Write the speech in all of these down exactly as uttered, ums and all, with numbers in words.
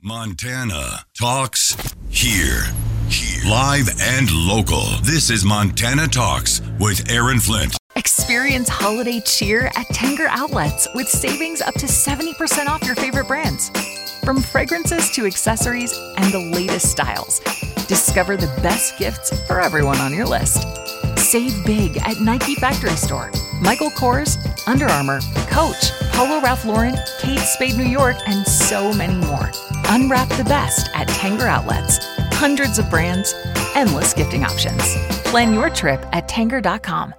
Montana Talks here. Here. Live and local. This is Montana Talks with Aaron Flint. Experience holiday cheer at Tanger Outlets with savings up to seventy percent off your favorite brands. From fragrances to accessories and the latest styles. Discover the best gifts for everyone on your list. Save big at Nike Factory Store, Michael Kors, Under Armour, Coach, Polo Ralph Lauren, Kate Spade New York, and so many more. Unwrap the best at Tanger Outlets. Hundreds of brands, endless gifting options. Plan your trip at tanger dot com.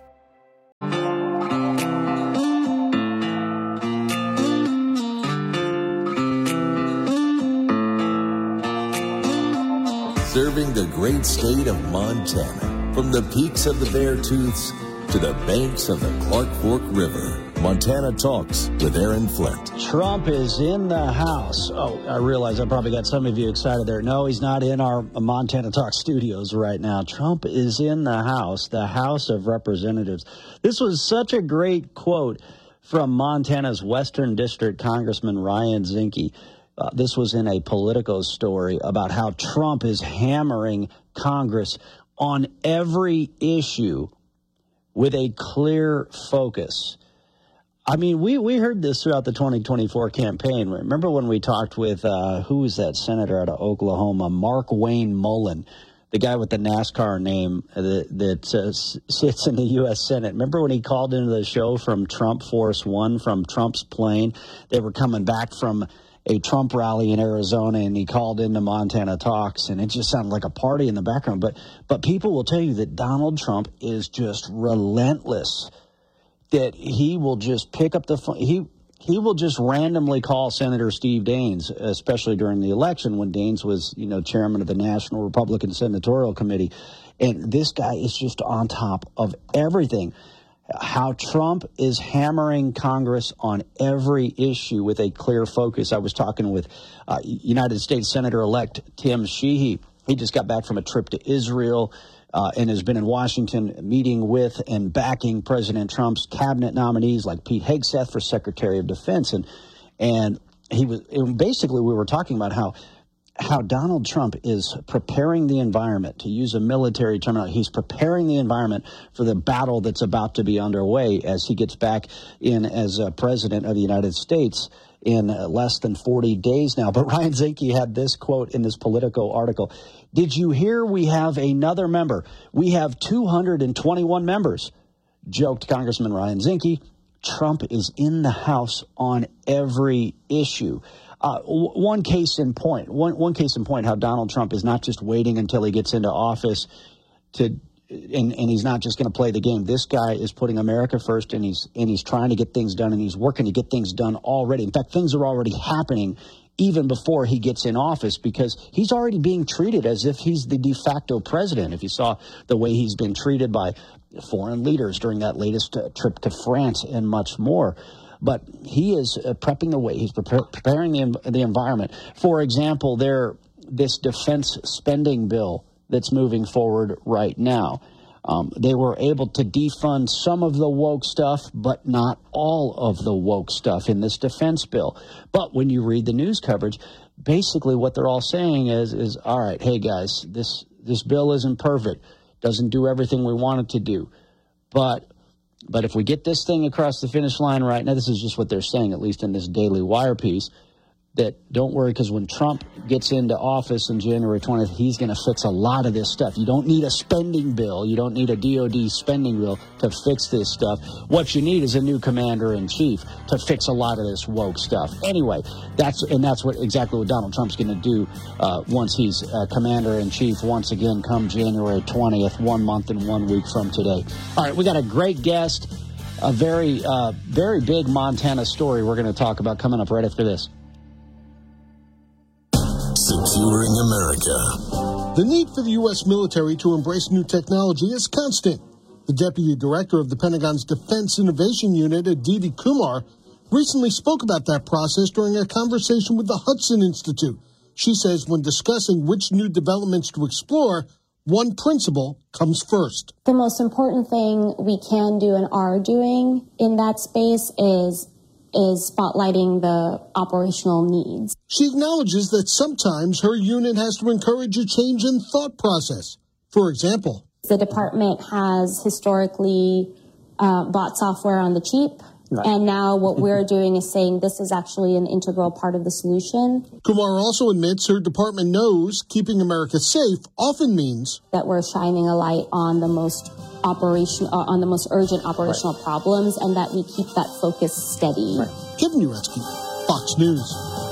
Serving the great state of Montana, from the peaks of the Beartooths to the banks of the Clark Fork River. Montana Talks with Aaron Flint. Trump is in the house. Oh, I realize I probably got some of you excited there. No, he's not in our Montana Talk studios right now. Trump is in the House, the House of Representatives. This was such a great quote from Montana's Western District Congressman Ryan Zinke. Uh, this was in a Politico story about how Trump is hammering Congress on every issue with a clear focus. I mean, we, we heard this throughout the twenty twenty-four campaign. Remember when we talked with, uh, who was that senator out of Oklahoma, Mark Wayne Mullen, the guy with the NASCAR name that, that uh, sits in the U S Senate. Remember when he called into the show from Trump Force One, from Trump's plane? They were coming back from a Trump rally in Arizona, and he called into Montana Talks, and it just sounded like a party in the background. But but people will tell you that Donald Trump is just relentless, that he will just pick up the phone. He, he will just randomly call Senator Steve Daines, especially during the election when Daines was, you know, chairman of the National Republican Senatorial Committee. And this guy is just on top of everything. How Trump is hammering Congress on every issue with a clear focus. I was talking with uh, United States Senator-elect Tim Sheehy. He just got back from a trip to Israel uh, and has been in Washington meeting with and backing President Trump's cabinet nominees like Pete Hegseth for Secretary of Defense. And and he was and basically we were talking about how how Donald Trump is preparing the environment, to use a military terminology. He's preparing the environment for the battle that's about to be underway as he gets back in as uh, president of the United States in uh, less than forty days now. But Ryan Zinke had this quote in this Politico article. Did you hear we have another member? We have two hundred twenty-one members, joked Congressman Ryan Zinke. Trump is in the House on every issue. Uh, w- one case in point, one, one case in point, how Donald Trump is not just waiting until he gets into office to, and, and he's not just going to play the game. This guy is putting America first, and he's and he's trying to get things done, and he's working to get things done already. In fact, things are already happening even before he gets in office, because he's already being treated as if he's the de facto president. If you saw the way he's been treated by foreign leaders during that latest uh, trip to France and much more. But he is uh, prepping the way. He's prepare, preparing the, the environment. For example, there this defense spending bill that's moving forward right now. Um, they were able to defund some of the woke stuff, but not all of the woke stuff in this defense bill. But when you read the news coverage, basically what they're all saying is, is all right, hey, guys, this this bill isn't perfect, doesn't do everything we want it to do. But But if we get this thing across the finish line right now, this is just what they're saying, at least in this Daily Wire piece, that don't worry, because when Trump gets into office on January twentieth, he's going to fix a lot of this stuff. You don't need a spending bill. You don't need a D O D spending bill to fix this stuff. What you need is a new commander-in-chief to fix a lot of this woke stuff. Anyway, that's and that's what exactly what Donald Trump's going to do uh, once he's uh, commander-in-chief once again come January twentieth, one month and one week from today. All right, we got a great guest, a very, uh, very big Montana story we're going to talk about coming up right after this. Securing America. The need for the U S military to embrace new technology is constant. The deputy director of the Pentagon's Defense Innovation Unit, Aditi Kumar, recently spoke about that process during a conversation with the Hudson Institute. She says when discussing which new developments to explore, one principle comes first. The most important thing we can do and are doing in that space is is spotlighting the operational needs. She acknowledges that sometimes her unit has to encourage a change in thought process. For example, the department has historically uh, bought software on the cheap. Right. And now what we're doing is saying this is actually an integral part of the solution. Kumar also admits her department knows keeping America safe often means that we're shining a light on the most operation, uh, on the most urgent operational right. problems, and that we keep that focus steady. Right. Kevin Uretsky, Fox News.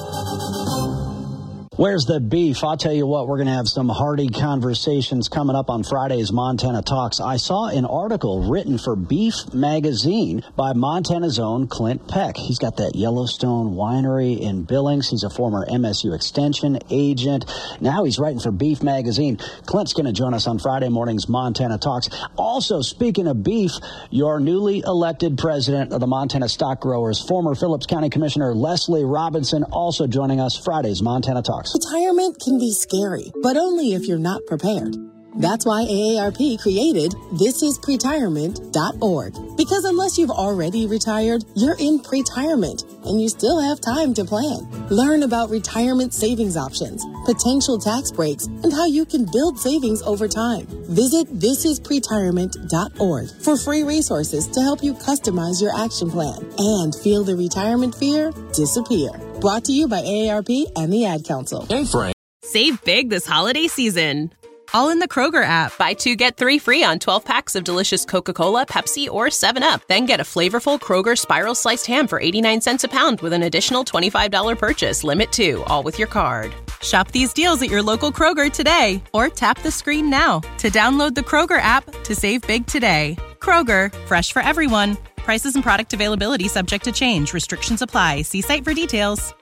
Where's the beef? I'll tell you what, we're going to have some hearty conversations coming up on Friday's Montana Talks. I saw an article written for Beef Magazine by Montana's own Clint Peck. He's got that Yellowstone winery in Billings. He's a former M S U Extension agent. Now he's writing for Beef Magazine. Clint's going to join us on Friday morning's Montana Talks. Also, speaking of beef, your newly elected president of the Montana Stock Growers, former Phillips County Commissioner Leslie Robinson, also joining us Friday's Montana Talks. Retirement can be scary, but only if you're not prepared. That's why A A R P created this is pretirement dot org. Because unless you've already retired, you're in pretirement, and you still have time to plan. Learn about retirement savings options, potential tax breaks, and how you can build savings over time. Visit this is pretirement dot org for free resources to help you customize your action plan and feel the retirement fear disappear. Brought to you by A A R P and the Ad Council. Hey, Frank. Save big this holiday season. All in the Kroger app. Buy two, get three free on twelve packs of delicious Coca-Cola, Pepsi, or seven up. Then get a flavorful Kroger Spiral Sliced Ham for eighty-nine cents a pound with an additional twenty-five dollars purchase. Limit two, all with your card. Shop these deals at your local Kroger today. Or tap the screen now to download the Kroger app to save big today. Kroger, fresh for everyone. Prices and product availability subject to change. Restrictions apply. See site for details.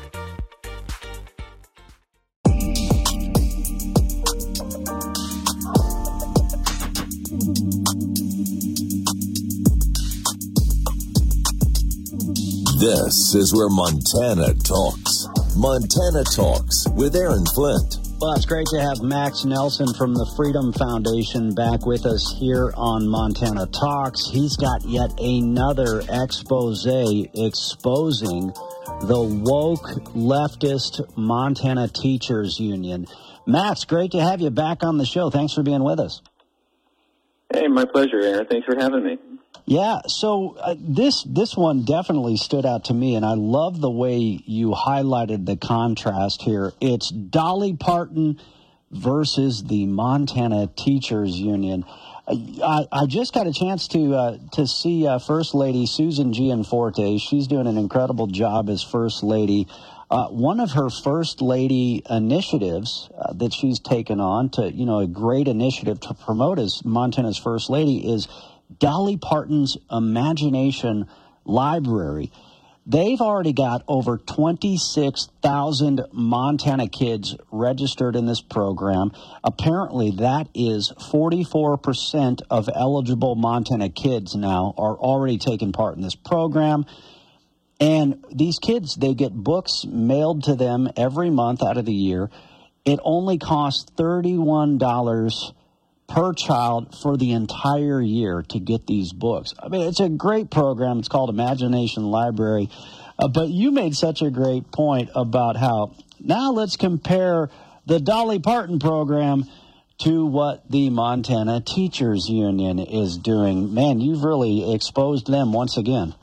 This is where Montana talks. Montana Talks with Aaron Flint. Well, it's great to have Max Nelson from the Freedom Foundation back with us here on Montana Talks. He's got yet another expose exposing the woke leftist Montana Teachers Union. Max, great to have you back on the show. Thanks for being with us. Hey, my pleasure, Aaron. Thanks for having me. Yeah, so uh, this this one definitely stood out to me, and I love the way you highlighted the contrast here. It's Dolly Parton versus the Montana Teachers Union. I, I just got a chance to uh, to see uh, First Lady Susan Gianforte. She's doing an incredible job as First Lady. Uh, one of her First Lady initiatives uh, that she's taken on to, you know, a great initiative to promote as Montana's First Lady is Dolly Parton's Imagination Library. They've already got over twenty-six thousand Montana kids registered in this program. Apparently, that is forty-four percent of eligible Montana kids now are already taking part in this program. And these kids, they get books mailed to them every month out of the year. It only costs thirty-one dollars per child for the entire year to get these books. I mean, it's a great program. It's called Imagination Library. Uh, but you made such a great point about how now let's compare the Dolly Parton program to what the Montana Teachers Union is doing. Man, you've really exposed them once again.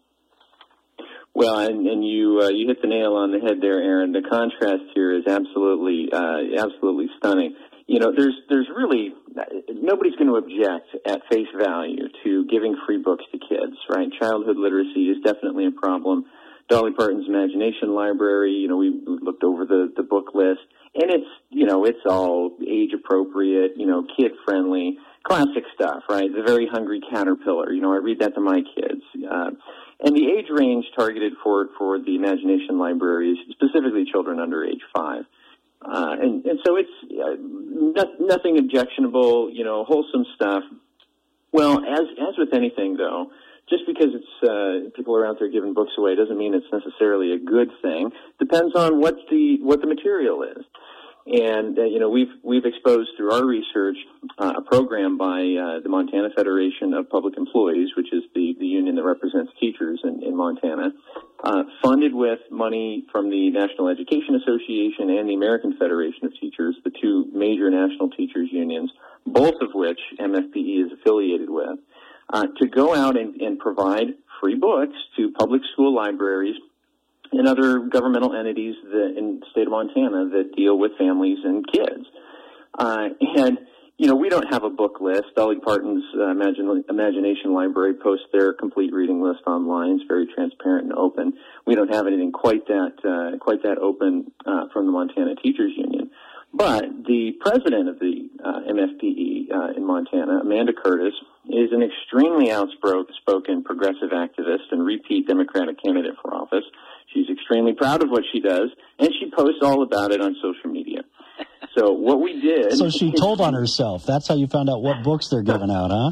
Well, and, and you uh, you hit the nail on the head there, Aaron. The contrast here is absolutely uh, absolutely stunning. You know, there's there's really nobody's going to object at face value to giving free books to kids, right? Childhood literacy is definitely a problem. Dolly Parton's Imagination Library, you know, we looked over the, the book list, and it's, you know, it's all age appropriate, you know, kid friendly, classic stuff, right? The Very Hungry Caterpillar, you know, I read that to my kids. Uh, and the age range targeted for for the Imagination Library is specifically children under age five. Uh, and, and so it's uh, not, nothing objectionable, you know, wholesome stuff. Well, as as with anything, though, just because it's uh, people are out there giving books away doesn't mean it's necessarily a good thing. Depends on what the what the material is. And, uh, you know, we've we've exposed through our research uh, a program by uh, the Montana Federation of Public Employees, which is the, the union that represents teachers in, in Montana, uh, funded with money from the National Education Association and the American Federation of Teachers, the two major national teachers unions, both of which M F P E is affiliated with, uh, to go out and, and provide free books to public school libraries and other governmental entities that, in the state of Montana that deal with families and kids. Uh, and, you know, we don't have a book list. Dolly Parton's uh, Imagine, Imagination Library posts their complete reading list online. It's very transparent and open. We don't have anything quite that, uh, quite that open uh, from the Montana Teachers Union. But the president of the uh, M F P E uh, in Montana, Amanda Curtis, is an extremely outspoken progressive activist and repeat Democratic candidate for office. She's extremely proud of what she does, and she posts all about it on social media. So what we did... So she told on herself. That's how you found out what books they're giving out, huh?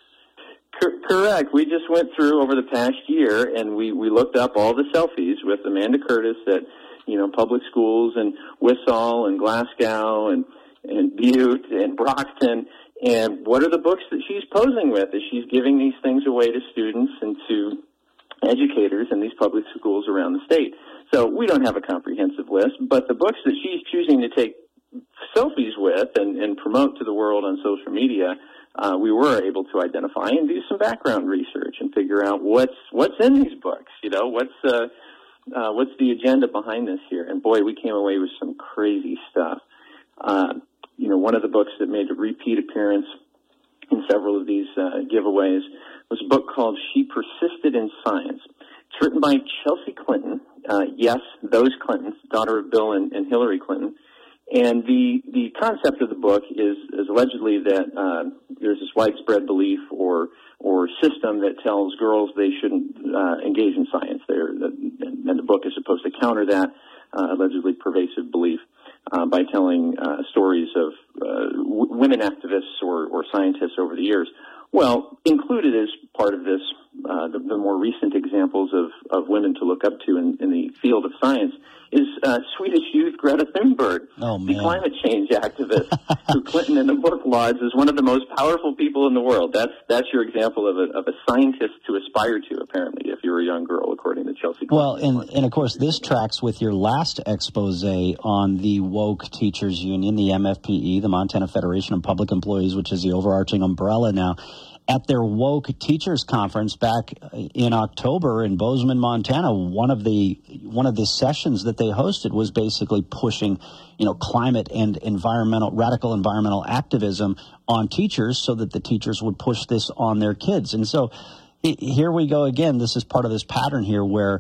Cor- correct. We just went through over the past year, and we, we looked up all the selfies with Amanda Curtis at, you know, public schools in Wissall and Glasgow and, and Butte and Brockton. And what are the books that she's posing with as she's giving these things away to students and to educators in these public schools around the state? So we don't have a comprehensive list, but the books that she's choosing to take selfies with and, and promote to the world on social media, uh, we were able to identify and do some background research and figure out what's what's in these books. You know, what's uh, uh, what's the agenda behind this here? And boy, we came away with some crazy stuff. Uh, you know, one of the books that made a repeat appearance in several of these uh, giveaways was a book called She Persisted in Science. It's written by Chelsea Clinton. Uh, yes, those Clintons, daughter of Bill and, and Hillary Clinton. And the, the concept of the book is, is allegedly that uh, there's this widespread belief or or system that tells girls they shouldn't uh, engage in science. They're, and the book is supposed to counter that uh, allegedly pervasive belief uh, by telling uh, stories of uh, w- women activists or, or scientists over the years. Well, included as part of this, uh, the, the more recent examples of, of women to look up to in, in the field of science is uh, Swedish youth Greta Thunberg, oh, the climate change activist, who Clinton in the book lauds as one of the most powerful people in the world. That's that's your example of a, of a scientist to aspire to, apparently, if you're a young girl, according to Chelsea Clinton. Well, and, and of course, this tracks with your last expose on the woke teachers union, the M F P E, the Montana Federation of Public Employees, which is the overarching umbrella now. At their woke teachers conference back in October in Bozeman, Montana, one of the one of the sessions that they hosted was basically pushing, you know, climate and environmental radical environmental activism on teachers so that the teachers would push this on their kids. And so here we go again. This is part of this pattern here where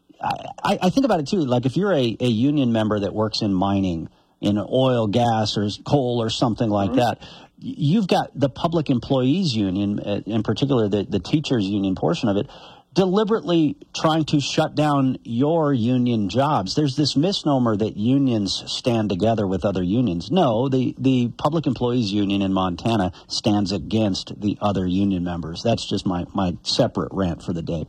I, I think about it, too. Like if you're a, a union member that works in mining, in oil, gas, or coal or something like mm-hmm. that, you've got the public employees union, in particular the, the teachers union portion of it, deliberately trying to shut down your union jobs. There's this misnomer that unions stand together with other unions. No, the, the public employees union in Montana stands against the other union members. That's just my, my separate rant for the day.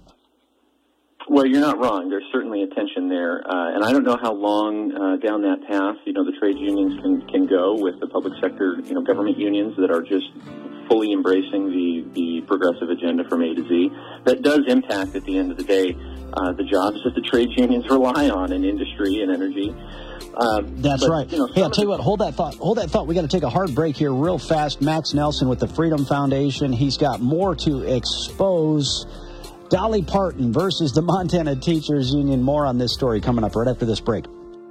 Well, you're not wrong. There's certainly a tension there, uh, and I don't know how long uh, down that path, you know, the trade unions can, can go with the public sector, you know, government unions that are just fully embracing the, the progressive agenda from A to Z. That does impact, at the end of the day, uh, the jobs that the trade unions rely on in industry and energy. Uh, That's but, right. You know, hey, I'll tell you what, hold that thought. Hold that thought. We got to take a hard break here real fast. Max Nelson with the Freedom Foundation. He's got more to expose. Dolly Parton versus the Montana Teachers Union. More on this story coming up right after this break.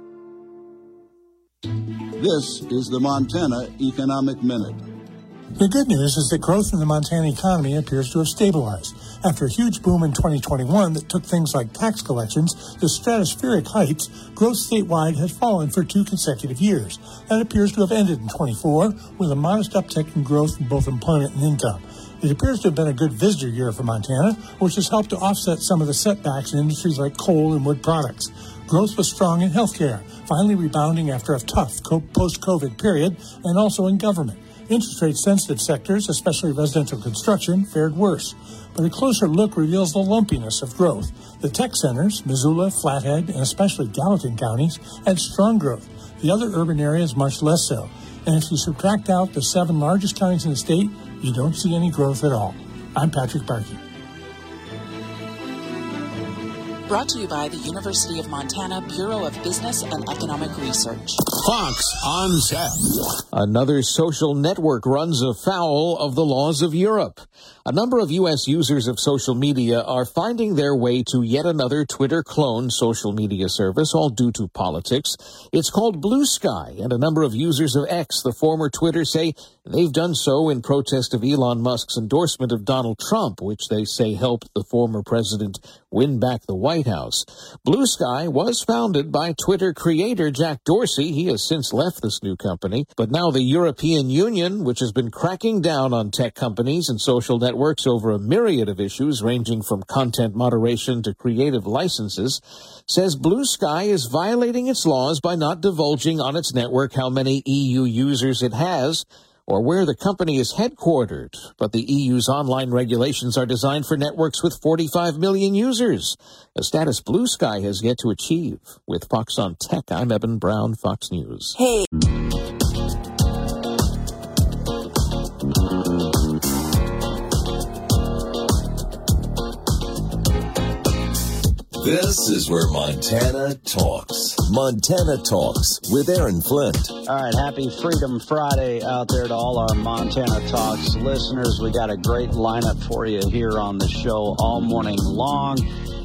This is the Montana Economic Minute. The good news is that growth in the Montana economy appears to have stabilized. After a huge boom in twenty twenty-one that took things like tax collections to stratospheric heights, growth statewide has fallen for two consecutive years. That appears to have ended in twenty-four, with a modest uptick in growth in both employment and income. It appears to have been a good visitor year for Montana, which has helped to offset some of the setbacks in industries like coal and wood products. Growth was strong in healthcare, finally rebounding after a tough post-COVID period, and also in government. Interest rate-sensitive sectors, especially residential construction, fared worse. But a closer look reveals the lumpiness of growth. The tech centers, Missoula, Flathead, and especially Gallatin counties, had strong growth. The other urban areas much less so. And if you subtract out the seven largest counties in the state, you don't see any growth at all. I'm Patrick Barkey. Brought to you by the University of Montana Bureau of Business and Economic Research. Fox on Tap. Another social network runs afoul of the laws of Europe. A number of U S users of social media are finding their way to yet another Twitter clone social media service, all due to politics. It's called Blue Sky, and a number of users of X, the former Twitter, say they've done so in protest of Elon Musk's endorsement of Donald Trump, which they say helped the former president win back the White House. Blue Sky was founded by Twitter creator Jack Dorsey. He has since left this new company, but now the European Union, which has been cracking down on tech companies and social networks over a myriad of issues ranging from content moderation to creative licenses, says Blue Sky is violating its laws by not divulging on its network how many E U users it has or where the company is headquartered. But the E U's online regulations are designed for networks with forty-five million users, a status Blue Sky has yet to achieve. With Fox on Tech, I'm Eben Brown, Fox News. Hey. This is where Montana talks. Montana Talks with Aaron Flint. All right, happy Freedom Friday out there to all our Montana Talks listeners. We got a great lineup for you here on the show all morning long.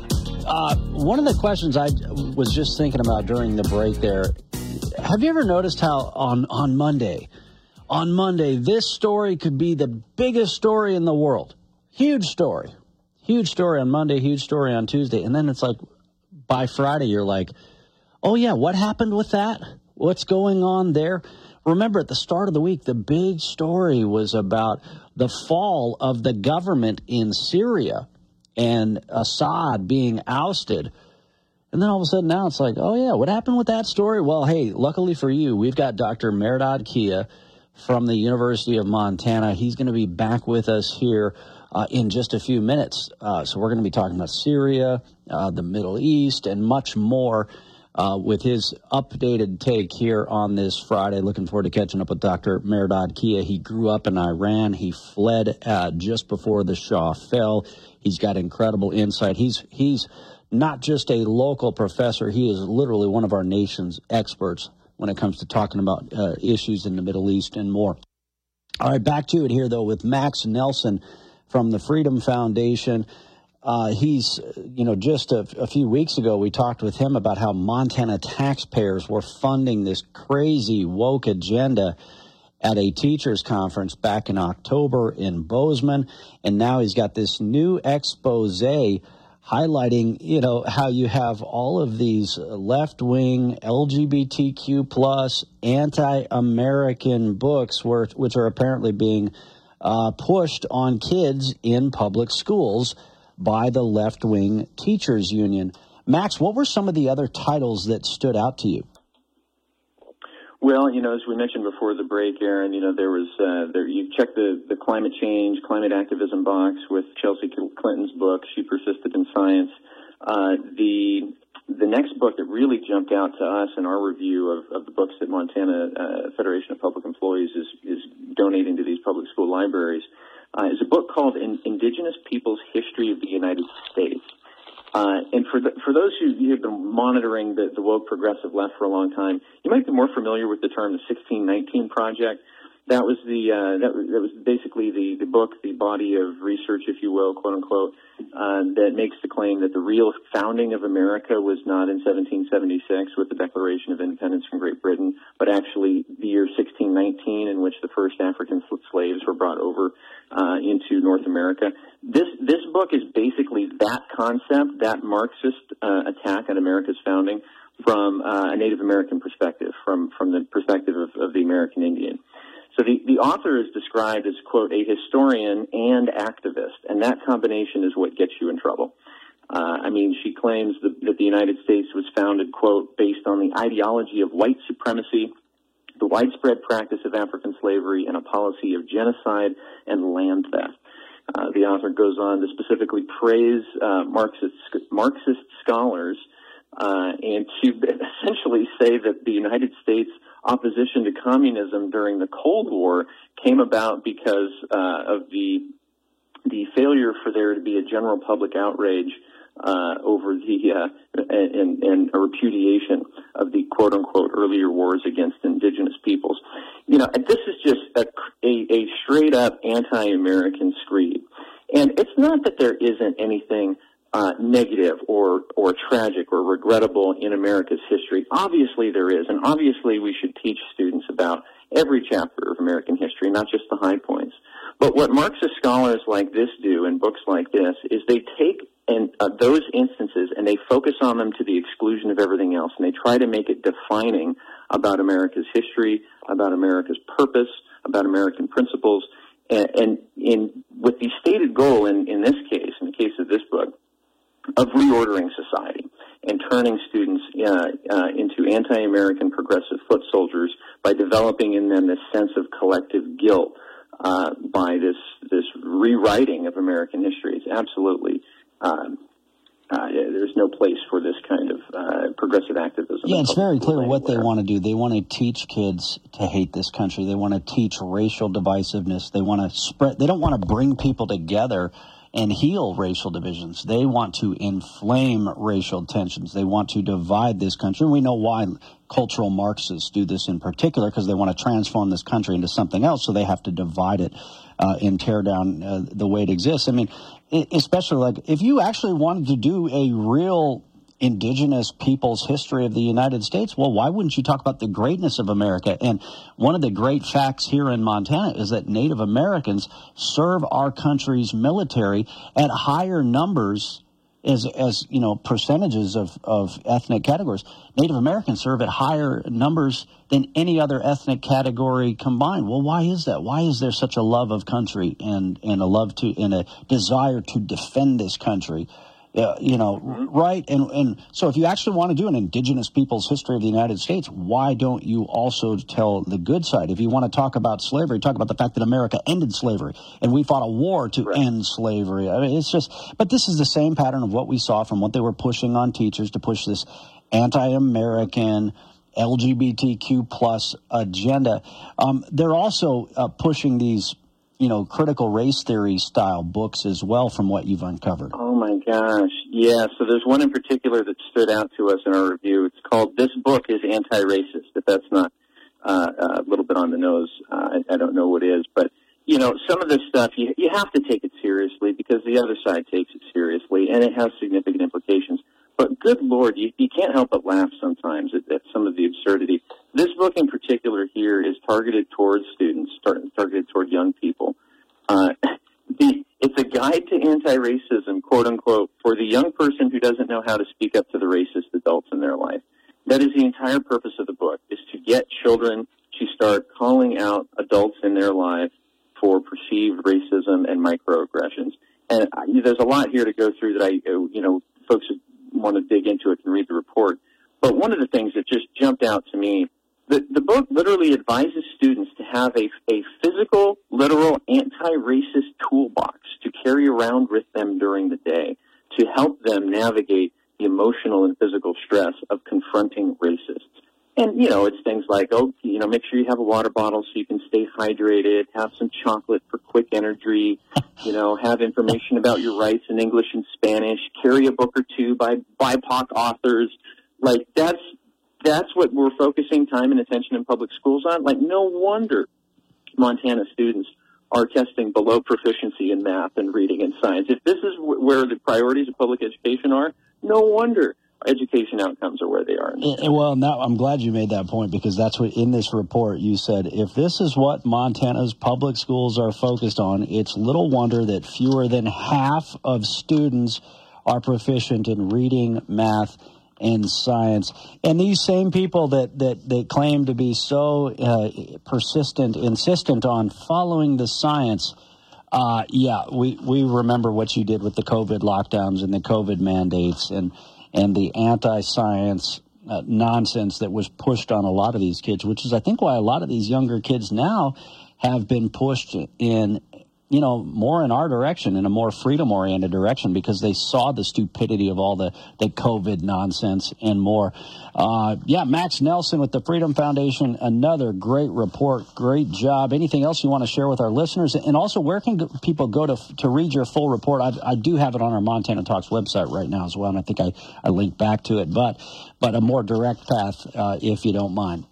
Uh, one of the questions I was just thinking about during the break there, have you ever noticed how on, on Monday, on Monday, this story could be the biggest story in the world? Huge story. Huge story on Monday, huge story on Tuesday. And then it's like by Friday, you're like, oh, yeah, what happened with that? What's going on there? Remember, at the start of the week, the big story was about the fall of the government in Syria and Assad being ousted. And then all of a sudden now it's like, oh, yeah, what happened with that story? Well, hey, luckily for you, we've got Doctor Mehrdad Kia from the University of Montana. He's going to be back with us here Uh, in just a few minutes. Uh, so we're going to be talking about Syria, uh, the Middle East, and much more uh, with his updated take here on this Friday. Looking forward to catching up with Doctor Mehrdad Kia. He grew up in Iran. He fled uh, just before the Shah fell. He's got incredible insight. He's he's not just a local professor. He is literally one of our nation's experts when it comes to talking about uh, issues in the Middle East and more. All right, back to it here, though, with Max Nelson from the Freedom Foundation. Uh, he's, you know, just a, a few weeks ago, we talked with him about how Montana taxpayers were funding this crazy woke agenda at a teachers conference back in October in Bozeman. And now he's got this new expose highlighting, you know, how you have all of these left-wing L G B T Q plus anti-American books, where, which are apparently being Uh, pushed on kids in public schools by the left-wing teachers union. Max, what were some of the other titles that stood out to you? Well, you know, as we mentioned before the break, Aaron, you know, there was, uh, there, you checked the, the climate change, climate activism box with Chelsea Clinton's book, She Persisted in Science. Uh, the The next book that really jumped out to us in our review of, of the books that Montana uh, Federation of Public Employees is, is donating to these public school libraries uh, is a book called In- Indigenous Peoples' History of the United States. Uh, and for the, for those who have been monitoring the, the woke progressive left for a long time, you might be more familiar with the term the sixteen nineteen Project. That was the uh, that, was, that was basically the, the book, the body of research, if you will, quote unquote, uh, that makes the claim that the real founding of America was not in seventeen seventy-six with the Declaration of Independence from Great Britain, but actually the year sixteen nineteen, in which the first African slaves were brought over uh, into North America. This this book is basically that concept, that Marxist uh, attack on America's founding from uh, a Native American perspective, from from the perspective of, of the American Indian. So the, the author is described as, quote, a historian and activist, and that combination is what gets you in trouble. Uh, I mean, she claims that, that the United States was founded, quote, based on the ideology of white supremacy, the widespread practice of African slavery, and a policy of genocide and land theft. Uh, the author goes on to specifically praise uh, Marxist, Marxist scholars uh, and to essentially say that the United States opposition to communism during the Cold War came about because uh, of the the failure for there to be a general public outrage uh, over the uh, and, and a repudiation of the quote unquote earlier wars against indigenous peoples. You know, this is just a, a, a straight up anti-American screed. And it's not that there isn't anything uh, negative or, or tragic or regrettable in America's history. Obviously there is, and obviously we should teach students about every chapter of American history, not just the high points. But what Marxist scholars like this do in books like this is they take and uh, those instances and they focus on them to the exclusion of everything else, and they try to make it defining about America's history, about America's purpose, about American principles, and, and in with the stated goal in, in this case, in the case of this book, of reordering society and turning students uh, uh, into anti-American progressive foot soldiers by developing in them this sense of collective guilt uh, by this this rewriting of American history. It's absolutely um, uh, there's no place for this kind of uh, progressive activism. Yeah, it's very clear what they want to do. They want to teach kids to hate this country. They want to teach racial divisiveness. They want to spread. They don't want to bring people together and heal racial divisions. They want to inflame racial tensions. They want to divide this country. We know why cultural Marxists do this in particular, because they want to transform this country into something else, so they have to divide it uh, and tear down uh, the way it exists. I mean, especially like if you actually wanted to do a real indigenous people's history of the United States, well, why wouldn't you talk about the greatness of America? And one of the great facts here in Montana is that Native Americans serve our country's military at higher numbers as, as you know, percentages of, of ethnic categories. Native Americans serve at higher numbers than any other ethnic category combined. Well, why is that? Why is there such a love of country and, and a love to and a desire to defend this country? Uh, you know, right? And and so if you actually want to do an indigenous people's history of the United States, why don't you also tell the good side? If you want to talk about slavery, talk about the fact that America ended slavery and we fought a war to right. end slavery. I mean, it's just, but this is the same pattern of what we saw from what they were pushing on teachers to push this anti-American L G B T Q plus agenda. Um, they're also uh, pushing these, you know, critical race theory style books as well, from what you've uncovered. Oh my gosh. Yeah. So there's one in particular that stood out to us in our review. It's called This Book is Anti-Racist. If that's not uh, a little bit on the nose, uh, I, I don't know what is. But, you know, some of this stuff, you, you have to take it seriously because the other side takes it seriously, and it has significant implications. But good Lord, you, you can't help but laugh sometimes at, at some of the absurdity. This book in particular here is targeted towards students, tar- targeted toward young people. Uh, the, it's a guide to anti-racism, quote unquote, for the young person who doesn't know how to speak up to the racist adults in their life. That is the entire purpose of the book, is to get children to start calling out adults in their life for perceived racism and microaggressions. And I, there's a lot here to go through that I, you know, folks who want to dig into it can read the report. But one of the things that just jumped out to me, the, the book literally advises students to have a, a physical, literal, anti-racist toolbox to carry around with them during the day to help them navigate the emotional and physical stress of confronting racists. And, you know, it's things like, oh, you know, make sure you have a water bottle so you can stay hydrated, have some chocolate for quick energy, you know, have information about your rights in English and Spanish, carry a book or two by B I P O C authors. Like, that's that's what we're focusing time and attention in public schools on. Like, no wonder Montana students are testing below proficiency in math and reading and science. If this is w- where the priorities of public education are, no wonder education outcomes are where they are. Well, now I'm glad you made that point, because that's what in this report you said, if this is what Montana's public schools are focused on, it's little wonder that fewer than half of students are proficient in reading, math, and science. And these same people that, that, that claim to be so uh, persistent, insistent on following the science, uh, yeah, we, we remember what you did with the COVID lockdowns and the COVID mandates and and the anti-science uh, nonsense that was pushed on a lot of these kids, which is, I think, why a lot of these younger kids now have been pushed in you know, more in our direction, in a more freedom-oriented direction, because they saw the stupidity of all the, the COVID nonsense and more. Uh, yeah, Max Nelson with the Freedom Foundation, another great report, great job. Anything else you want to share with our listeners? And also, where can people go to to read your full report? I, I do have it on our Montana Talks website right now as well, and I think I, I linked back to it, but, but a more direct path, uh, if you don't mind.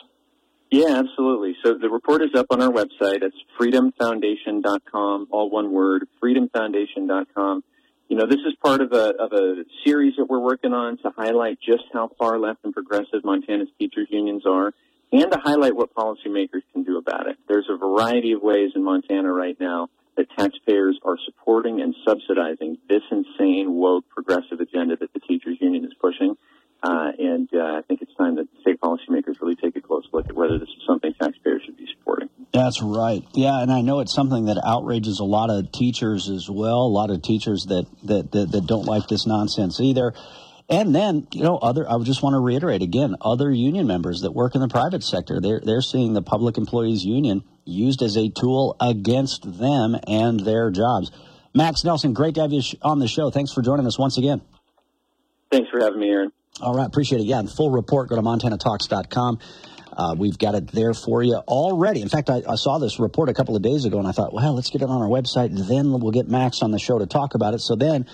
Yeah, absolutely. So the report is up on our website. It's freedom foundation dot com, all one word, freedom foundation dot com. You know, this is part of a, of a series that we're working on to highlight just how far left and progressive Montana's teachers unions are, and to highlight what policymakers can do about it. There's a variety of ways in Montana right now that taxpayers are supporting and subsidizing this insane, woke, progressive agenda that the teachers union is pushing. Uh, and uh, I think it's time that state policymakers really take a close look at whether this is something taxpayers should be supporting. That's right. Yeah, and I know it's something that outrages a lot of teachers as well, a lot of teachers that, that, that, that don't like this nonsense either. And then, you know, other, I just want to reiterate again, other union members that work in the private sector, they're, they're seeing the Public Employees Union used as a tool against them and their jobs. Max Nelson, great to have you on the show. Thanks for joining us once again. Thanks for having me, Aaron. All right, appreciate it. Yeah, and full report, go to montana talks dot com. Uh, we've got it there for you already. In fact, I, I saw this report a couple of days ago, and I thought, well, let's get it on our website, and then we'll get Max on the show to talk about it. So then,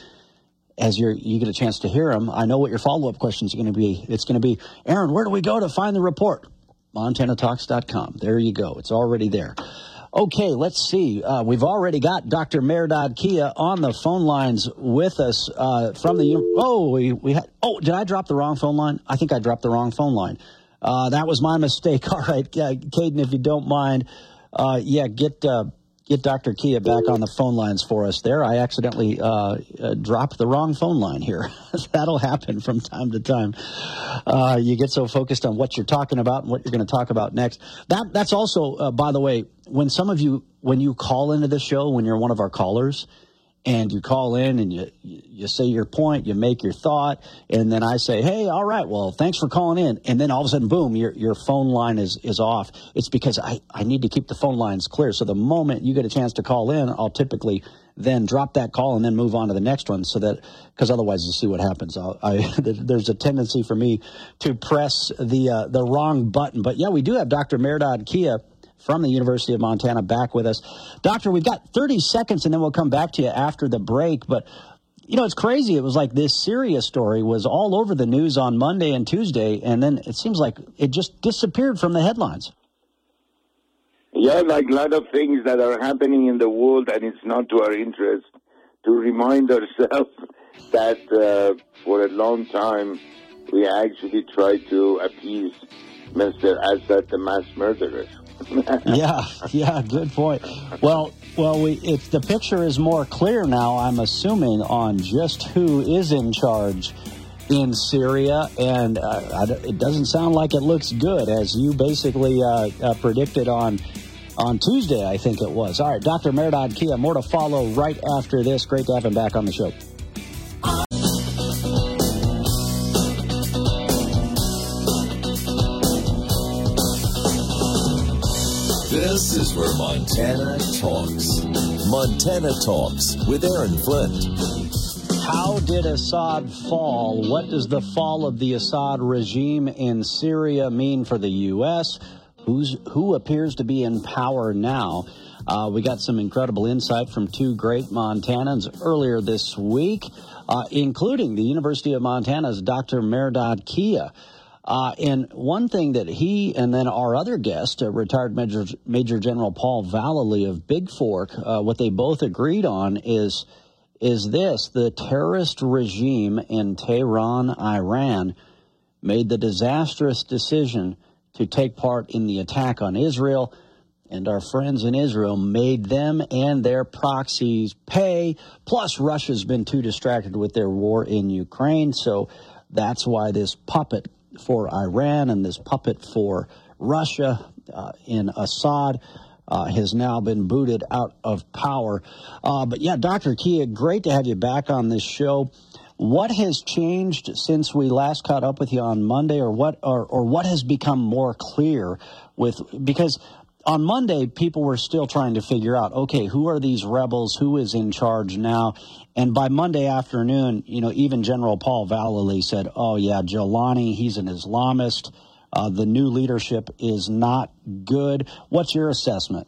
as you're, you get a chance to hear him, I know what your follow-up questions are going to be. It's going to be, Aaron, where do we go to find the report? montana talks dot com. There you go. It's already there. Okay, let's see. Uh, we've already got Doctor Mehrdad Kia on the phone lines with us uh, from the. Oh, we we had. Oh, did I drop the wrong phone line? I think I dropped the wrong phone line. Uh, that was my mistake. All right, uh, Caden, if you don't mind, uh, yeah, get uh, get Doctor Kia back on the phone lines for us. There, I accidentally uh, uh, dropped the wrong phone line here. That'll happen from time to time. Uh, you get so focused on what you're talking about and what you're going to talk about next. That that's also, uh, by the way. When some of you, when you call into the show, when you're one of our callers, and you call in and you you say your point, you make your thought, and then I say, hey, all right, well, thanks for calling in. And then all of a sudden, boom, your your phone line is, is off. It's because I, I need to keep the phone lines clear. So the moment you get a chance to call in, I'll typically then drop that call and then move on to the next one, so that, because otherwise you see what happens. I'll, I, there's a tendency for me to press the uh, the wrong button. But yeah, we do have Doctor Mehrdad Kia from the University of Montana back with us. Doctor, we've got thirty seconds, and then we'll come back to you after the break. But, you know, it's crazy. It was like this Syria story was all over the news on Monday and Tuesday, and then it seems like it just disappeared from the headlines. Yeah, like a lot of things that are happening in the world, and it's not to our interest, to remind ourselves that uh, for a long time we actually tried to appease Mister Assad, the mass murderer. yeah, yeah, good point. Well, well, we if the picture is more clear now, I'm assuming, on just who is in charge in Syria, and uh, it doesn't sound like it looks good, as you basically uh, uh, predicted on on Tuesday, I think it was. All right, Doctor Mehrdad Kia, more to follow right after this. Great to have him back on the show. This is where Montana talks. Montana Talks with Aaron Flint. How did Assad fall? What does the fall of the Assad regime in Syria mean for the U S? Who's, who appears to be in power now? Uh, we got some incredible insight from two great Montanans earlier this week, uh, including the University of Montana's Doctor Mehrdad Kia. Uh, and one thing that he and then our other guest, uh, retired Major, Major General Paul Vallely of Big Fork, uh, what they both agreed on is is this: the terrorist regime in Tehran, Iran, made the disastrous decision to take part in the attack on Israel, and our friends in Israel made them and their proxies pay. Plus, Russia's been too distracted with their war in Ukraine, so that's why this puppet for Iran and this puppet for Russia uh, in Assad uh, has now been booted out of power. Uh, but yeah, Doctor Kia, great to have you back on this show. What has changed since we last caught up with you on Monday, or what or, or what has become more clear with, because on Monday, people were still trying to figure out, okay, who are these rebels? Who is in charge now? And by Monday afternoon, you know, even General Paul Vallely said, oh, yeah, Jilani, he's an Islamist. Uh, the new leadership is not good. What's your assessment?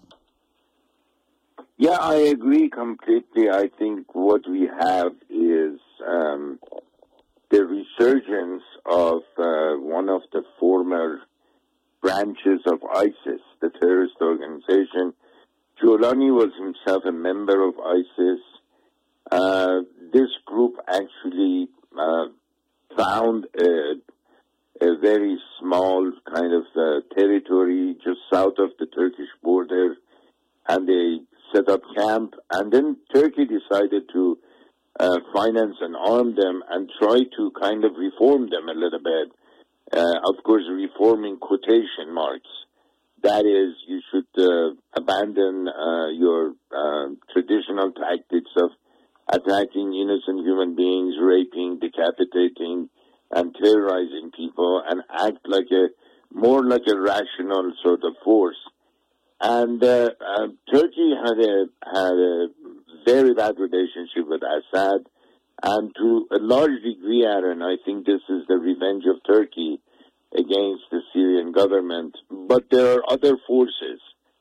Yeah, I agree completely. I think what we have is um, the resurgence of uh, one of the former branches of ISIS, the terrorist organization. Jilani was himself a member of ISIS. Uh, this group actually uh, found a, a very small kind of uh, territory just south of the Turkish border, and they set up camp. And then Turkey decided to uh, finance and arm them and try to kind of reform them a little bit. Uh, of course, reforming quotation marks. That is, you should uh, abandon uh, your uh, traditional tactics of attacking innocent human beings, raping, decapitating, and terrorizing people, and act like a more like a rational sort of force. And uh, uh, Turkey had a had a very bad relationship with Assad, and to a large degree, Aaron, I think this is the revenge of Turkey against the Syrian government. But there are other forces.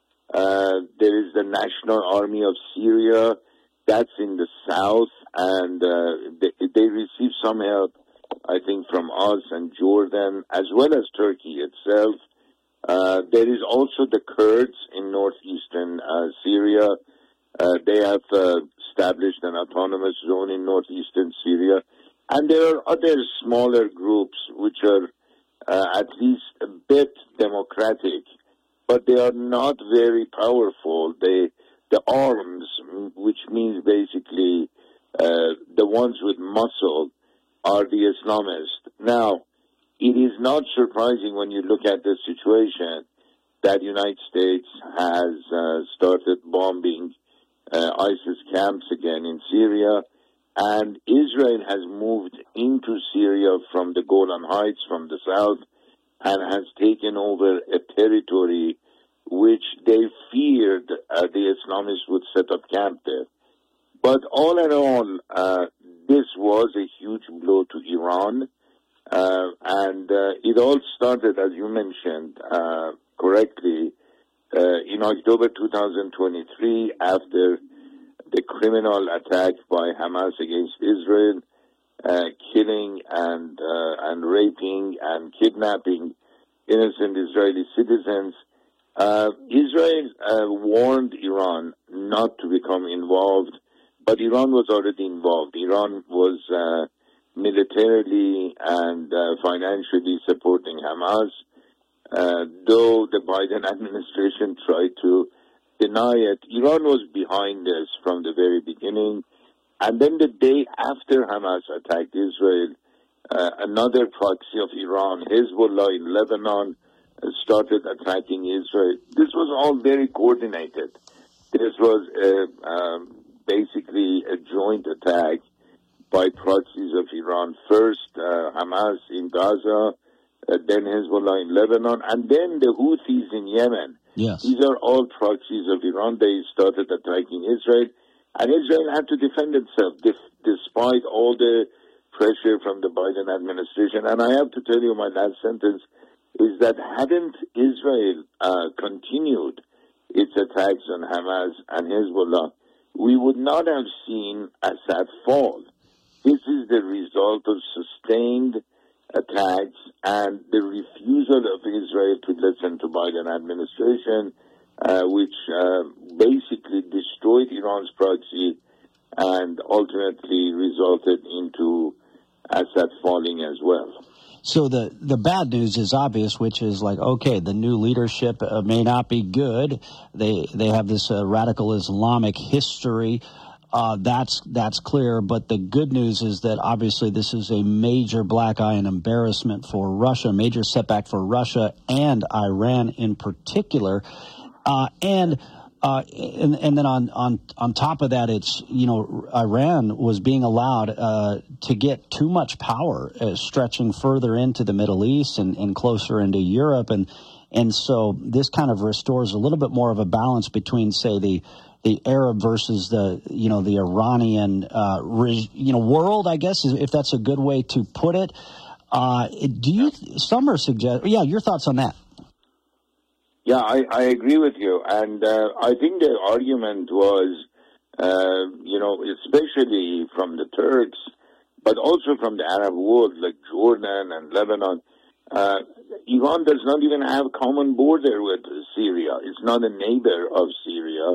Uh, there is the National Army of Syria. That's in the south, and uh, they, they receive some help, I think, from us and Jordan, as well as Turkey itself. Uh, there is also the Kurds in northeastern uh, Syria. Uh, they have uh, established an autonomous zone in northeastern Syria. And there are other smaller groups which are uh, at least a bit democratic, but they are not very powerful. They The arms, which means basically uh, the ones with muscle, are the Islamists. Now, it is not surprising when you look at the situation that the United States has uh, started bombing uh, ISIS camps again in Syria, and Israel has moved into Syria from the Golan Heights, from the south, and has taken over a territory which they feared uh, the Islamists would set up camp there. But all in all, uh, this was a huge blow to Iran. Uh, and uh, it all started, as you mentioned uh, correctly, uh, in October two thousand twenty-three, after the criminal attack by Hamas against Israel, uh, killing and uh, and raping and kidnapping innocent Israeli citizens. Uh, Israel uh, warned Iran not to become involved, but Iran was already involved. Iran was uh, militarily and uh, financially supporting Hamas, uh, though the Biden administration tried to deny it. Iran was behind this from the very beginning. And then the day after Hamas attacked Israel, uh, another proxy of Iran, Hezbollah in Lebanon, started attacking Israel. This was all very coordinated. This was a, um, basically a joint attack by proxies of Iran. First, uh, Hamas in Gaza, uh, then Hezbollah in Lebanon, and then the Houthis in Yemen. Yes. These are all proxies of Iran. They started attacking Israel, and Israel had to defend itself dif- despite all the pressure from the Biden administration. And I have to tell you, my last sentence is that hadn't Israel uh, continued its attacks on Hamas and Hezbollah, we would not have seen Assad fall. This is the result of sustained attacks and the refusal of Israel to listen to Biden administration, uh, which uh, basically destroyed Iran's proxy and ultimately resulted into Assad falling as well. So the, the bad news is obvious, which is like, okay, the new leadership uh, may not be good. They they have this uh, radical Islamic history. Uh, that's that's clear. But the good news is that obviously this is a major black eye and embarrassment for Russia, a major setback for Russia and Iran in particular. Uh, and Uh, and, and then on, on, on top of that, it's, you know, Iran was being allowed uh, to get too much power, uh, stretching further into the Middle East and, and closer into Europe. And, And so this kind of restores a little bit more of a balance between, say, the the Arab versus the, you know, the Iranian, uh, re, you know, world, I guess, if that's a good way to put it. Uh, do you, some are suggest, yeah, your thoughts on that? Yeah, I, I agree with you. And uh, I think the argument was, uh, you know, especially from the Turks, but also from the Arab world, like Jordan and Lebanon, uh, Iran does not even have a common border with Syria. It's not a neighbor of Syria.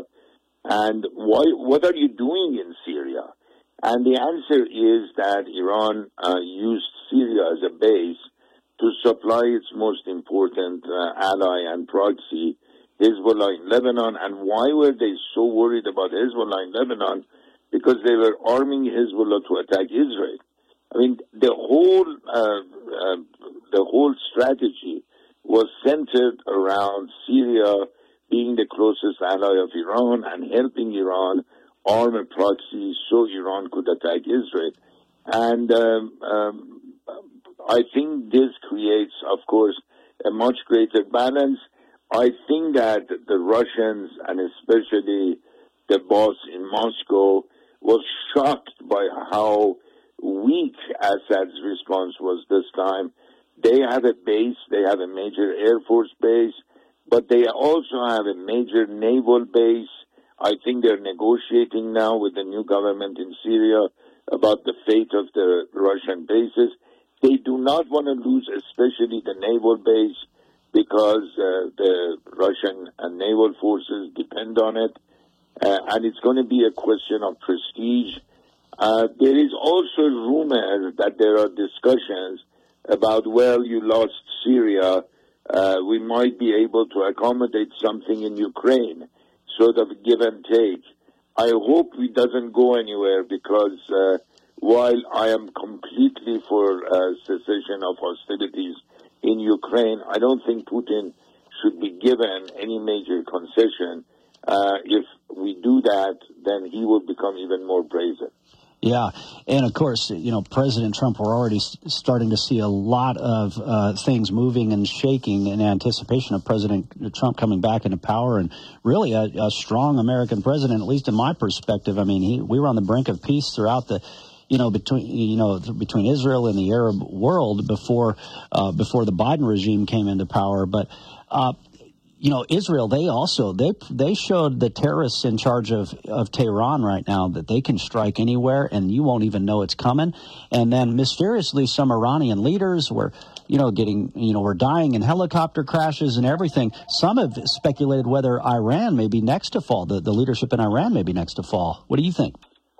And why, what are you doing in Syria? And the answer is that Iran uh, used Syria as a base to supply its most important uh, ally and proxy, Hezbollah in Lebanon. And why were they so worried about Hezbollah in Lebanon? Because they were arming Hezbollah to attack Israel. I mean, the whole uh, uh, the whole strategy was centered around Syria being the closest ally of Iran and helping Iran arm a proxy so Iran could attack Israel. And um, um, I think this creates, of course, a much greater balance. I think that the Russians, and especially the boss in Moscow, was shocked by how weak Assad's response was this time. They have a base, they have a major Air Force base, but they also have a major naval base. I think they're negotiating now with the new government in Syria about the fate of the Russian bases. They do not want to lose, especially the naval base, because uh, the Russian uh, naval forces depend on it. Uh, and it's going to be a question of prestige. Uh, there is also rumor that there are discussions about, well, you lost Syria, uh, we might be able to accommodate something in Ukraine, sort of give and take. I hope it doesn't go anywhere because uh, while I am completely for uh, cessation of hostilities in Ukraine, I don't think Putin should be given any major concession. Uh, if we do that, then he will become even more brazen. Yeah, and of course, you know, President Trump, we're already starting to see a lot of uh, things moving and shaking in anticipation of President Trump coming back into power, and really a, a strong American president, at least in my perspective. I mean, he, we were on the brink of peace throughout the, you know, between you know between Israel and the Arab world before uh, before the Biden regime came into power, but. Uh, You know, Israel, they also, they they showed the terrorists in charge of, of Tehran right now that they can strike anywhere and you won't even know it's coming. And then mysteriously, some Iranian leaders were, you know, getting, you know, were dying in helicopter crashes and everything. Some have speculated whether Iran may be next to fall, the, the leadership in Iran may be next to fall. What do you think?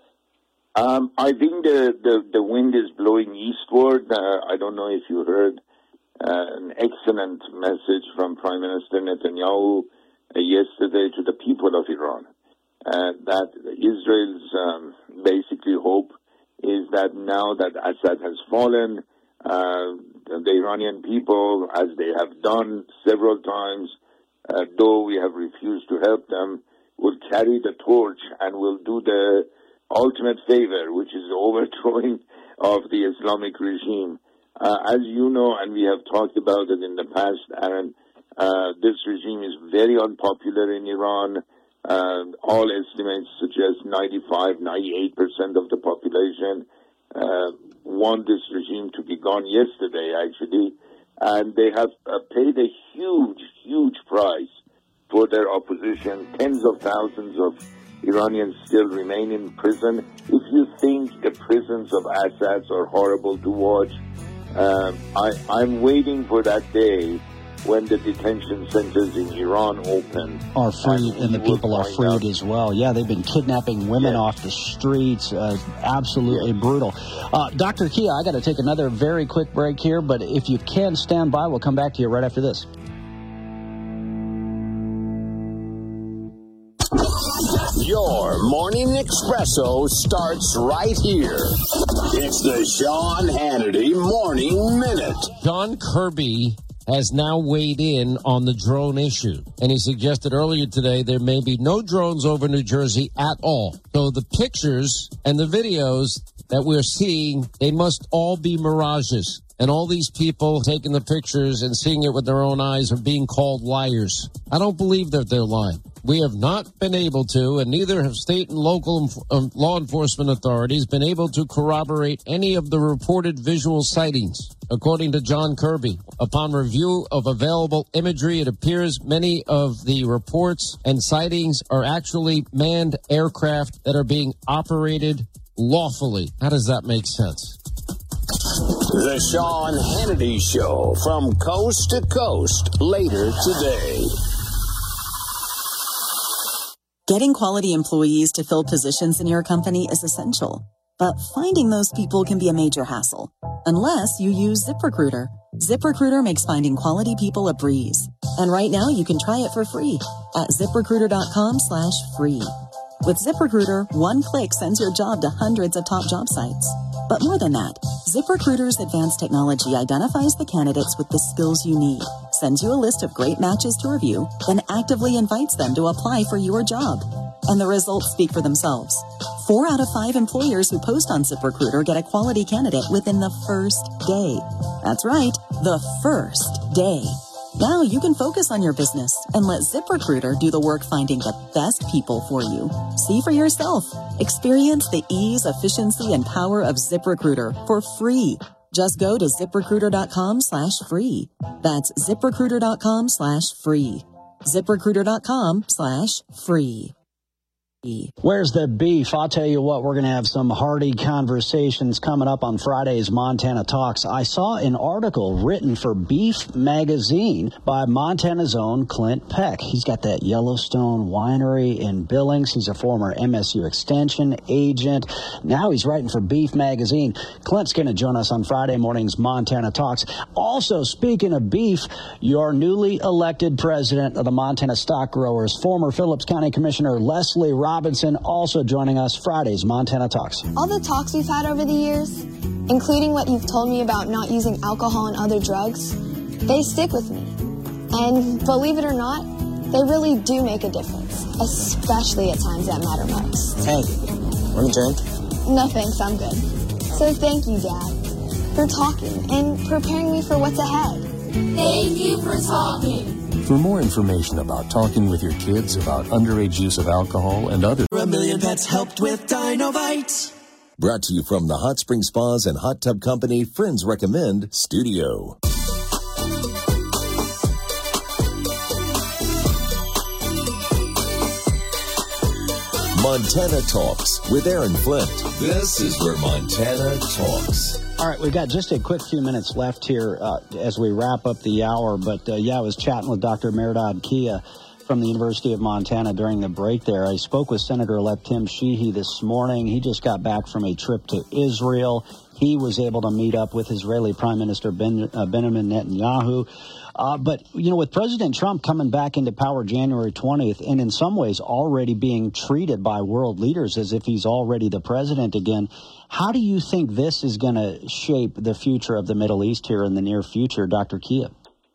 Um, I think the, the, the wind is blowing eastward. Uh, I don't know if you heard. Uh, an excellent message from Prime Minister Netanyahu uh, yesterday to the people of Iran. Uh, that Israel's um, basically hope is that now that Assad has fallen, uh, the Iranian people, as they have done several times, uh, though we have refused to help them, will carry the torch and will do the ultimate favor, which is the overthrowing of the Islamic regime. Uh, as you know, and we have talked about it in the past, Aaron, uh, this regime is very unpopular in Iran. Uh, all estimates suggest ninety-five, ninety-eight percent of the population uh, want this regime to be gone yesterday, actually. And they have uh, paid a huge, huge price for their opposition. Tens of thousands of Iranians still remain in prison. If you think the prisons of Assad are horrible to watch, Um, I, I'm waiting for that day when the detention centers in Iran open. Are freed, and, and the people are freed out. as well. Yeah, they've been kidnapping women yes. off the streets. Uh, absolutely yes. brutal. Uh, Doctor Kia, I got to take another very quick break here, but if you can stand by, we'll come back to you right after this. Your morning espresso starts right here. It's the Sean Hannity Morning Minute. John Kirby has now weighed in on the drone issue, and he suggested earlier today there may be no drones over New Jersey at all. So the pictures and the videos that we're seeing, they must all be mirages. And all these people taking the pictures and seeing it with their own eyes are being called liars. I don't believe that they're lying. We have not been able to, and neither have state and local um, law enforcement authorities been able to corroborate any of the reported visual sightings. According to John Kirby, upon review of available imagery, it appears many of the reports and sightings are actually manned aircraft that are being operated lawfully. How does that make sense? The Sean Hannity Show from coast to coast later today. Getting quality employees to fill positions in your company is essential, but finding those people can be a major hassle, unless you use ZipRecruiter. ZipRecruiter makes finding quality people a breeze. And right now you can try it for free at ZipRecruiter.com slash free. With ZipRecruiter, one click sends your job to hundreds of top job sites. But more than that, ZipRecruiter's advanced technology identifies the candidates with the skills you need, sends you a list of great matches to review, then actively invites them to apply for your job. And the results speak for themselves. Four out of five employers who post on ZipRecruiter get a quality candidate within the first day. That's right, the first day. Now you can focus on your business and let ZipRecruiter do the work finding the best people for you. See for yourself. Experience the ease, efficiency, and power of ZipRecruiter for free. Just go to ZipRecruiter.com slash free. That's ZipRecruiter.com slash free. ZipRecruiter.com slash free. Where's the beef? I'll tell you what, we're going to have some hearty conversations coming up on Friday's Montana Talks. I saw an article written for Beef Magazine by Montana's own Clint Peck. He's got that Yellowstone winery in Billings. He's a former M S U Extension agent. Now he's writing for Beef Magazine. Clint's going to join us on Friday morning's Montana Talks. Also, speaking of beef, your newly elected president of the Montana Stock Growers, former Phillips County Commissioner Leslie Robinson, Robinson also joining us Friday's Montana Talks. All the talks we've had over the years, including what you've told me about not using alcohol and other drugs, they stick with me. And believe it or not, they really do make a difference, especially at times that matter most. Hey, want a drink? No thanks, I'm good. So thank you, Dad, for talking and preparing me for what's ahead. Thank you for talking. For more information about talking with your kids about underage use of alcohol and other... A million pets helped with Dinovite. Brought to you from the Hot Spring Spas and Hot Tub Company Friends Recommend Studio. Montana Talks with Aaron Flint. This is where Montana talks. All right, we've got just a quick few minutes left here uh, as we wrap up the hour. But, uh, yeah, I was chatting with Doctor Mehrdad Kia from the University of Montana during the break there. I spoke with Senator-elect Tim Sheehy this morning. He just got back from a trip to Israel. He was able to meet up with Israeli Prime Minister ben, uh, Benjamin Netanyahu. Uh, but, you know, with President Trump coming back into power January twentieth and in some ways already being treated by world leaders as if he's already the president again, how do you think this is going to shape the future of the Middle East here in the near future, Doctor Kia?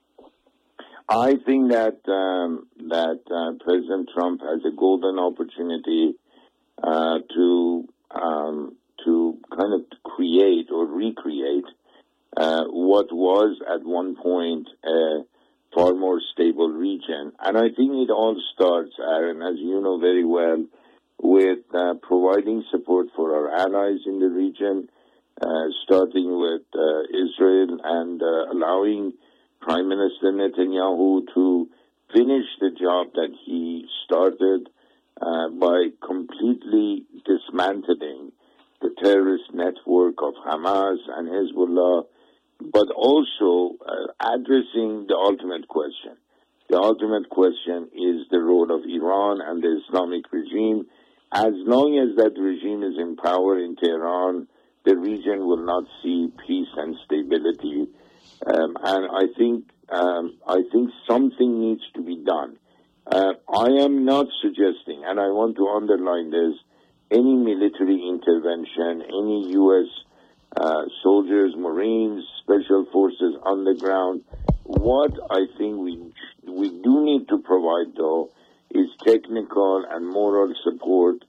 I think that um, that uh, President Trump has a golden opportunity uh, to um, to kind of create or recreate uh, what was at one point a far more stable region. And I think it all starts, Aaron, as you know very well, with uh, providing support for our allies in the region, uh, starting with uh, Israel and uh, allowing Prime Minister Netanyahu to finish the job that he started uh, by completely dismantling the terrorist network of Hamas and Hezbollah, but also uh, addressing the ultimate question. The ultimate question is the role of Iran and the Islamic regime. As long as that regime is in power in Tehran, the region will not see peace and stability. Um, and I think um, I think something needs to be done. Uh, I am not suggesting, and I want to underline this, any military intervention, any U S uh, soldiers, Marines, Special Forces on the ground. What I think we we do need to provide, though, is technical and moral support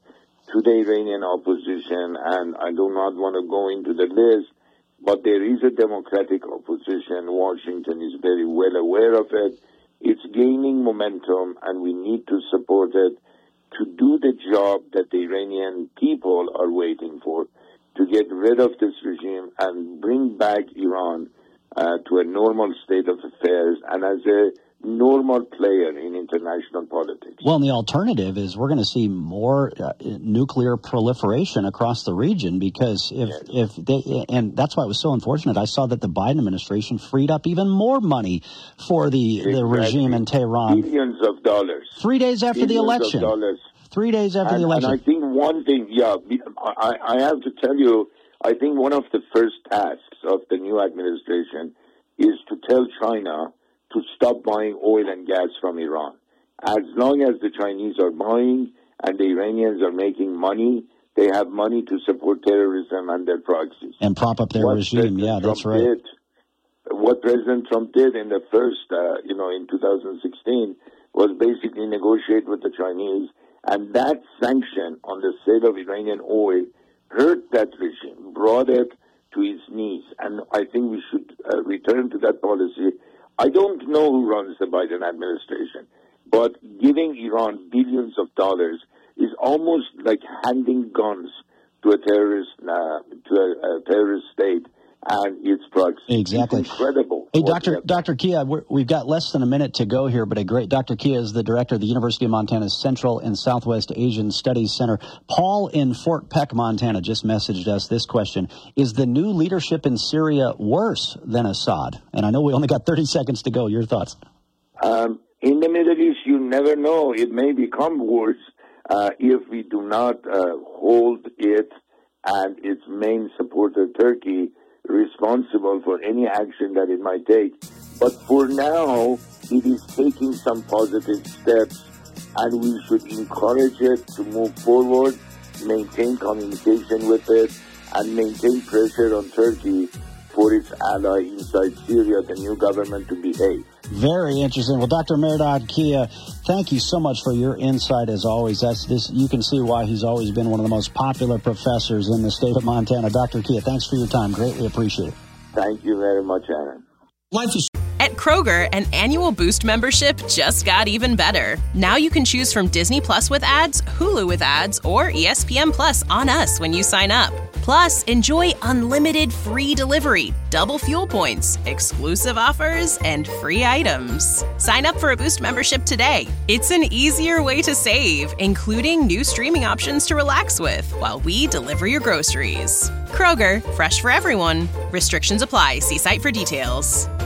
to the Iranian opposition, and I do not want to go into the list, but there is a democratic opposition. Washington is very well aware of it. It's gaining momentum, and we need to support it to do the job that the Iranian people are waiting for, to get rid of this regime and bring back Iran uh, to a normal state of affairs and as a normal player in international politics. Well, and the alternative is we're going to see more uh, nuclear proliferation across the region because if yes. if they, and that's why it was so unfortunate. I saw that the Biden administration freed up even more money for the, exactly. the regime in Tehran. Billions of dollars. Three days after Billions the election. Of dollars. Three days after and, the election. And I think one thing, yeah, I, I have to tell you, I think one of the first tasks of the new administration is to tell China to stop buying oil and gas from Iran. As long as the Chinese are buying and the Iranians are making money, they have money to support terrorism and their proxies. And prop up their what regime, President yeah, Trump that's right. Did, what President Trump did in the first, uh, you know, in two thousand sixteen was basically negotiate with the Chinese, and that sanction on the sale of Iranian oil hurt that regime, brought it to its knees, and I think we should uh, return to that policy. I don't know who runs the Biden administration, but giving Iran billions of dollars is almost like handing guns to a terrorist, uh, to a, a terrorist state and its proxies. Exactly. It's incredible. Hey, Doctor Doctor Kia, we're, we've got less than a minute to go here, but a great Doctor Kia is the director of the University of Montana's Central and Southwest Asian Studies Center. Paul in Fort Peck, Montana, just messaged us this question: is the new leadership in Syria worse than Assad? And I know we only got thirty seconds to go. Your thoughts? Um, in the Middle East, you never know. It may become worse uh, if we do not uh, hold it and its main supporter, Turkey, responsible for any action that it might take. But for now, it is taking some positive steps, and we should encourage it to move forward, maintain communication with it, and maintain pressure on Turkey for its ally inside Syria, the new government, to behave. Very interesting. Well, Doctor Mehrdad Kia, thank you so much for your insight as always. That's this. You can see why he's always been one of the most popular professors in the state of Montana. Doctor Kia, thanks for your time. Greatly appreciate it. Thank you very much, Aaron. Life is- At Kroger, an annual Boost membership just got even better. Now you can choose from Disney Plus with ads, Hulu with ads, or E S P N Plus on us when you sign up. Plus, enjoy unlimited free delivery, double fuel points, exclusive offers, and free items. Sign up for a Boost membership today. It's an easier way to save, including new streaming options to relax with while we deliver your groceries. Kroger, fresh for everyone. Restrictions apply. See site for details.